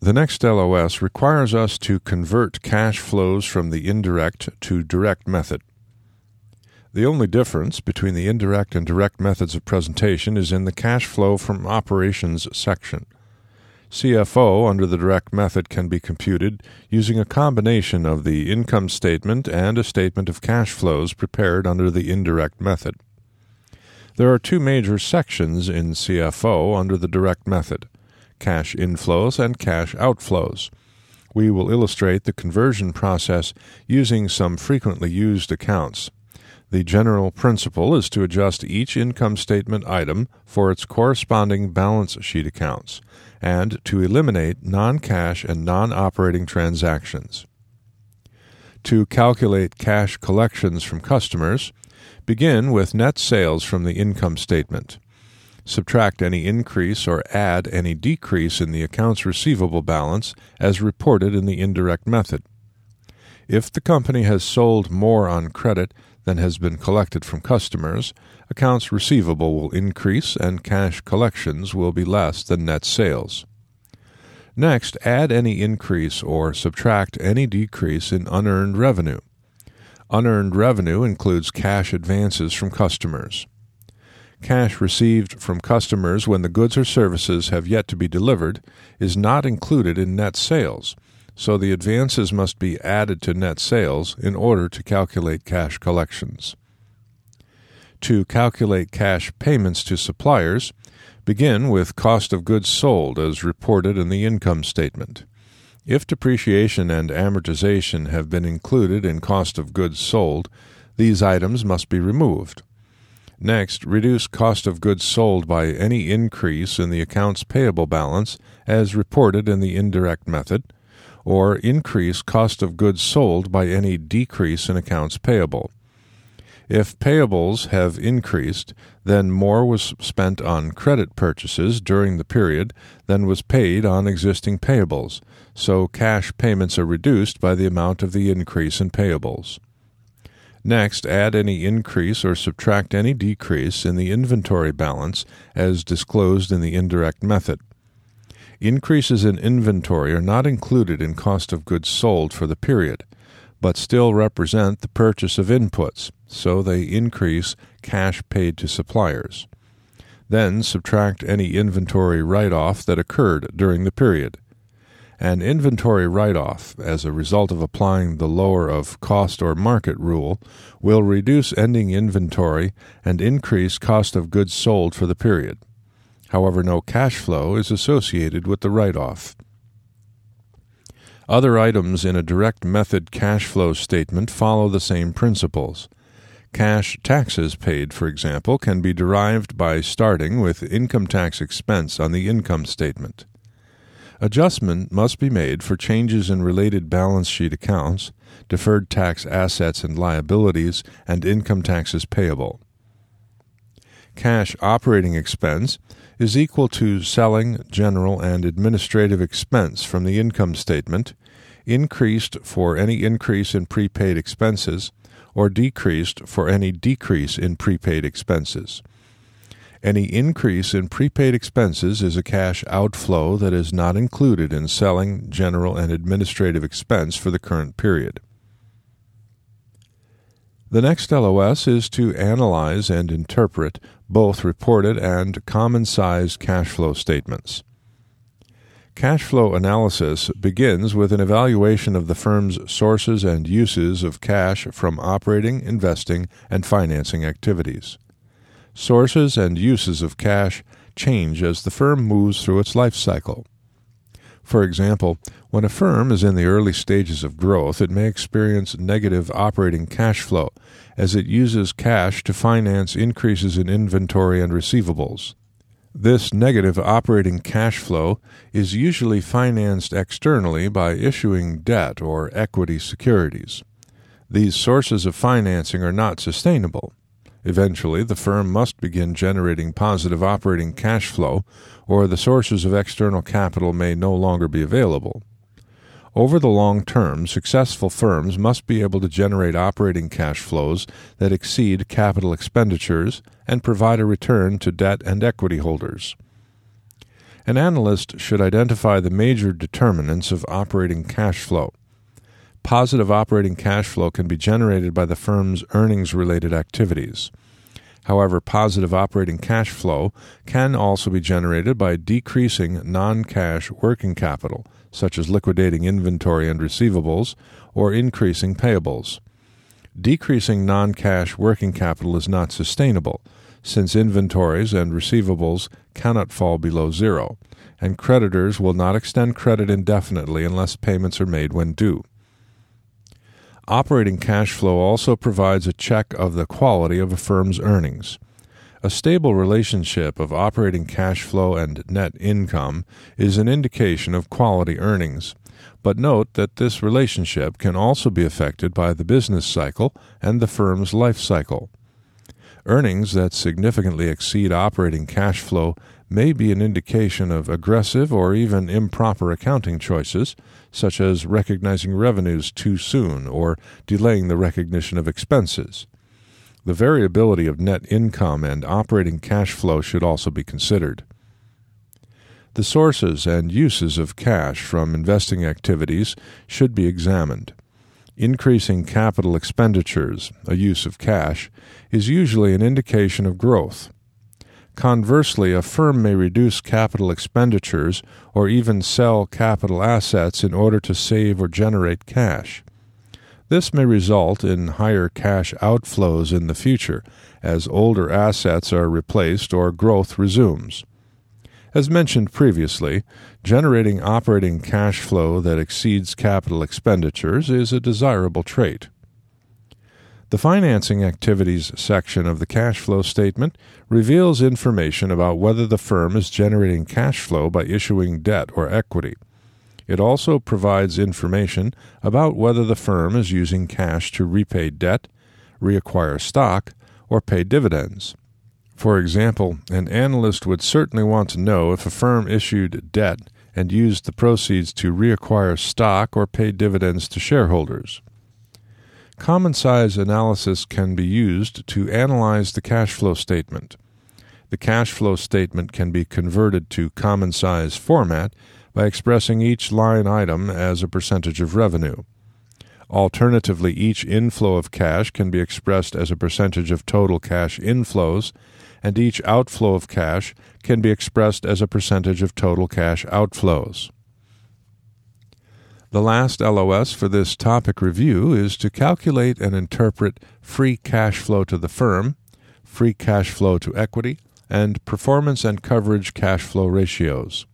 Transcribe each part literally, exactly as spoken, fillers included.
The next L O S requires us to convert cash flows from the indirect to direct method. The only difference between the indirect and direct methods of presentation is in the cash flow from operations section. C F O under the direct method can be computed using a combination of the income statement and a statement of cash flows prepared under the indirect method. There are two major sections in C F O under the direct method: cash inflows and cash outflows. We will illustrate the conversion process using some frequently used accounts. The general principle is to adjust each income statement item for its corresponding balance sheet accounts, and to eliminate non-cash and non-operating transactions. To calculate cash collections from customers, begin with net sales from the income statement. Subtract any increase or add any decrease in the accounts receivable balance as reported in the indirect method. If the company has sold more on credit than has been collected from customers, accounts receivable will increase and cash collections will be less than net sales. Next, add any increase or subtract any decrease in unearned revenue. Unearned revenue includes cash advances from customers. Cash received from customers when the goods or services have yet to be delivered is not included in net sales, so the advances must be added to net sales in order to calculate cash collections. To calculate cash payments to suppliers, begin with cost of goods sold as reported in the income statement. If depreciation and amortization have been included in cost of goods sold, these items must be removed. Next, reduce cost of goods sold by any increase in the accounts payable balance as reported in the indirect method, or increase cost of goods sold by any decrease in accounts payable. If payables have increased, then more was spent on credit purchases during the period than was paid on existing payables, so cash payments are reduced by the amount of the increase in payables. Next, add any increase or subtract any decrease in the inventory balance as disclosed in the indirect method. Increases in inventory are not included in cost of goods sold for the period, but still represent the purchase of inputs, so they increase cash paid to suppliers. Then subtract any inventory write-off that occurred during the period. An inventory write-off, as a result of applying the lower of cost or market rule, will reduce ending inventory and increase cost of goods sold for the period. However, no cash flow is associated with the write-off. Other items in a direct method cash flow statement follow the same principles. Cash taxes paid, for example, can be derived by starting with income tax expense on the income statement. Adjustment must be made for changes in related balance sheet accounts, deferred tax assets and liabilities, and income taxes payable. Cash operating expense is equal to selling, general, and administrative expense from the income statement, increased for any increase in prepaid expenses, or decreased for any decrease in prepaid expenses. Any increase in prepaid expenses is a cash outflow that is not included in selling, general, and administrative expense for the current period. The next L O S is to analyze and interpret both reported and common-sized cash flow statements. Cash flow analysis begins with an evaluation of the firm's sources and uses of cash from operating, investing, and financing activities. Sources and uses of cash change as the firm moves through its life cycle. For example, when a firm is in the early stages of growth, it may experience negative operating cash flow as it uses cash to finance increases in inventory and receivables. This negative operating cash flow is usually financed externally by issuing debt or equity securities. These sources of financing are not sustainable. Eventually, the firm must begin generating positive operating cash flow, or the sources of external capital may no longer be available. Over the long term, successful firms must be able to generate operating cash flows that exceed capital expenditures and provide a return to debt and equity holders. An analyst should identify the major determinants of operating cash flow. Positive operating cash flow can be generated by the firm's earnings-related activities. However, positive operating cash flow can also be generated by decreasing non-cash working capital, such as liquidating inventory and receivables, or increasing payables. Decreasing non-cash working capital is not sustainable, since inventories and receivables cannot fall below zero, and creditors will not extend credit indefinitely unless payments are made when due. Operating cash flow also provides a check of the quality of a firm's earnings. A stable relationship of operating cash flow and net income is an indication of quality earnings, but note that this relationship can also be affected by the business cycle and the firm's life cycle. Earnings that significantly exceed operating cash flow may be an indication of aggressive or even improper accounting choices, such as recognizing revenues too soon or delaying the recognition of expenses. The variability of net income and operating cash flow should also be considered. The sources and uses of cash from investing activities should be examined. Increasing capital expenditures, a use of cash, is usually an indication of growth. Conversely, a firm may reduce capital expenditures or even sell capital assets in order to save or generate cash. This may result in higher cash outflows in the future as older assets are replaced or growth resumes. As mentioned previously, generating operating cash flow that exceeds capital expenditures is a desirable trait. The financing activities section of the cash flow statement reveals information about whether the firm is generating cash flow by issuing debt or equity. It also provides information about whether the firm is using cash to repay debt, reacquire stock, or pay dividends. For example, an analyst would certainly want to know if a firm issued debt and used the proceeds to reacquire stock or pay dividends to shareholders. Common size analysis can be used to analyze the cash flow statement. The cash flow statement can be converted to common size format by expressing each line item as a percentage of revenue. Alternatively, each inflow of cash can be expressed as a percentage of total cash inflows, and each outflow of cash can be expressed as a percentage of total cash outflows. The last L O S for this topic review is to calculate and interpret free cash flow to the firm, free cash flow to equity, and performance and coverage cash flow ratios.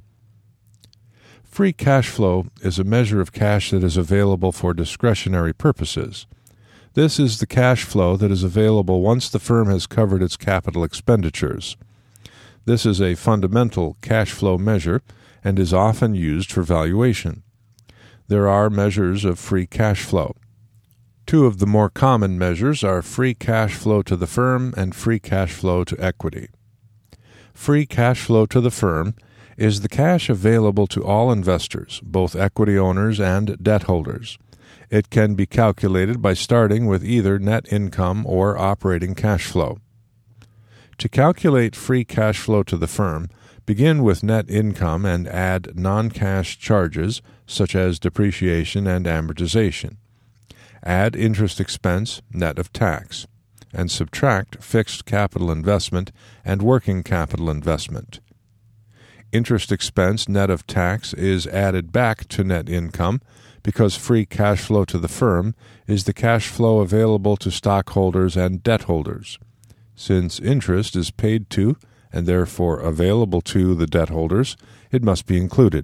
Free cash flow is a measure of cash that is available for discretionary purposes. This is the cash flow that is available once the firm has covered its capital expenditures. This is a fundamental cash flow measure and is often used for valuation. There are measures of free cash flow. Two of the more common measures are free cash flow to the firm and free cash flow to equity. Free cash flow to the firm is the cash available to all investors, both equity owners and debt holders. It can be calculated by starting with either net income or operating cash flow. To calculate free cash flow to the firm, begin with net income and add non-cash charges such as depreciation and amortization. Add interest expense net of tax, and subtract fixed capital investment and working capital investment. Interest expense net of tax is added back to net income because free cash flow to the firm is the cash flow available to stockholders and debt holders. Since interest is paid to and therefore available to the debt holders, it must be included.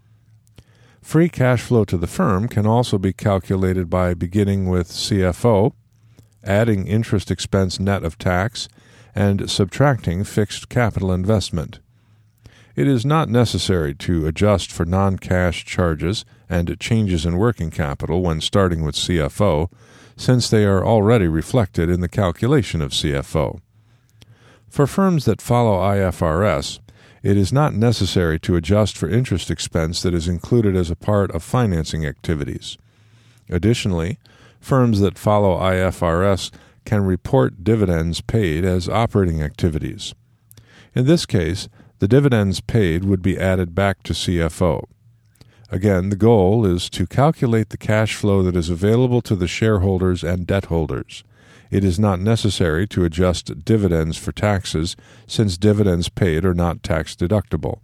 Free cash flow to the firm can also be calculated by beginning with C F O, adding interest expense net of tax, and subtracting fixed capital investment. It is not necessary to adjust for non-cash charges and changes in working capital when starting with C F O, since they are already reflected in the calculation of C F O. For firms that follow I F R S, it is not necessary to adjust for interest expense that is included as a part of financing activities. Additionally, firms that follow I F R S can report dividends paid as operating activities. In this case, the dividends paid would be added back to C F O. Again, the goal is to calculate the cash flow that is available to the shareholders and debt holders. It is not necessary to adjust dividends for taxes, since dividends paid are not tax deductible.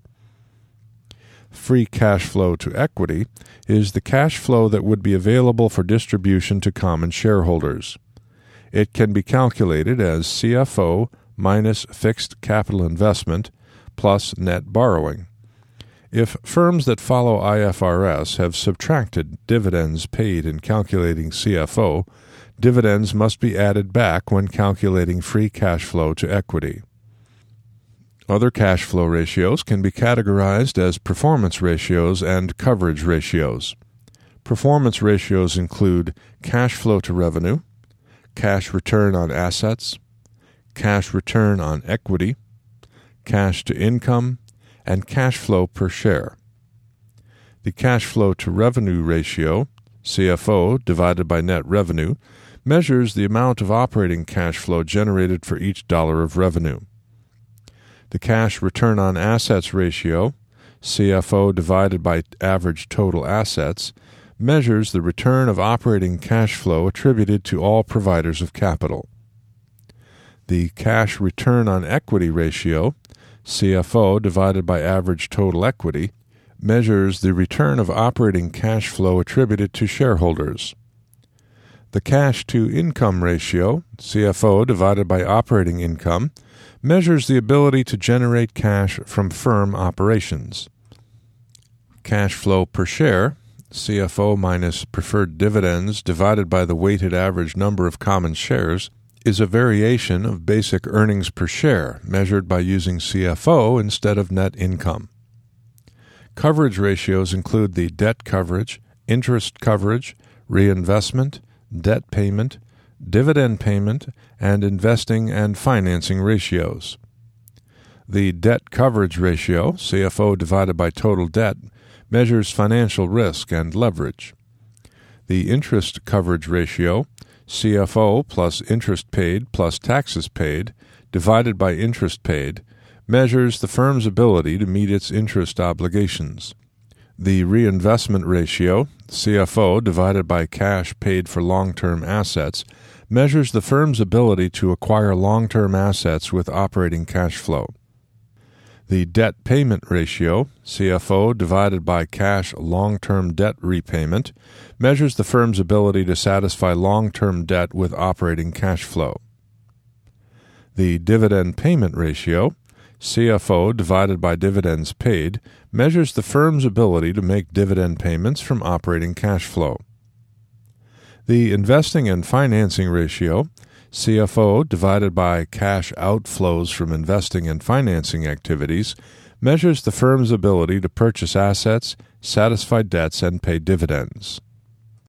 Free cash flow to equity is the cash flow that would be available for distribution to common shareholders. It can be calculated as C F O minus fixed capital investment plus net borrowing. If firms that follow I F R S have subtracted dividends paid in calculating C F O, dividends must be added back when calculating free cash flow to equity. Other cash flow ratios can be categorized as performance ratios and coverage ratios. Performance ratios include cash flow to revenue, cash return on assets, cash return on equity, cash to income, and cash flow per share. The cash flow to revenue ratio, C F O divided by net revenue, measures the amount of operating cash flow generated for each dollar of revenue. The cash return on assets ratio, C F O divided by average total assets, measures the return of operating cash flow attributed to all providers of capital. The cash return on equity ratio, C F O divided by average total equity, measures the return of operating cash flow attributed to shareholders. The cash to income ratio, C F O divided by operating income, measures the ability to generate cash from firm operations. Cash flow per share, C F O minus preferred dividends divided by the weighted average number of common shares, is a variation of basic earnings per share measured by using C F O instead of net income. Coverage ratios include the debt coverage, interest coverage, reinvestment, debt payment, dividend payment, and investing and financing ratios. The debt coverage ratio, C F O divided by total debt, measures financial risk and leverage. The interest coverage ratio, C F O plus interest paid plus taxes paid, divided by interest paid, measures the firm's ability to meet its interest obligations. The reinvestment ratio, C F O divided by cash paid for long-term assets, measures the firm's ability to acquire long-term assets with operating cash flow. The debt payment ratio, C F O divided by cash long-term debt repayment, measures the firm's ability to satisfy long-term debt with operating cash flow. The dividend payment ratio, C F O divided by dividends paid, measures the firm's ability to make dividend payments from operating cash flow. The investing and financing ratio, C F O divided by cash outflows from investing and financing activities, measures the firm's ability to purchase assets, satisfy debts, and pay dividends.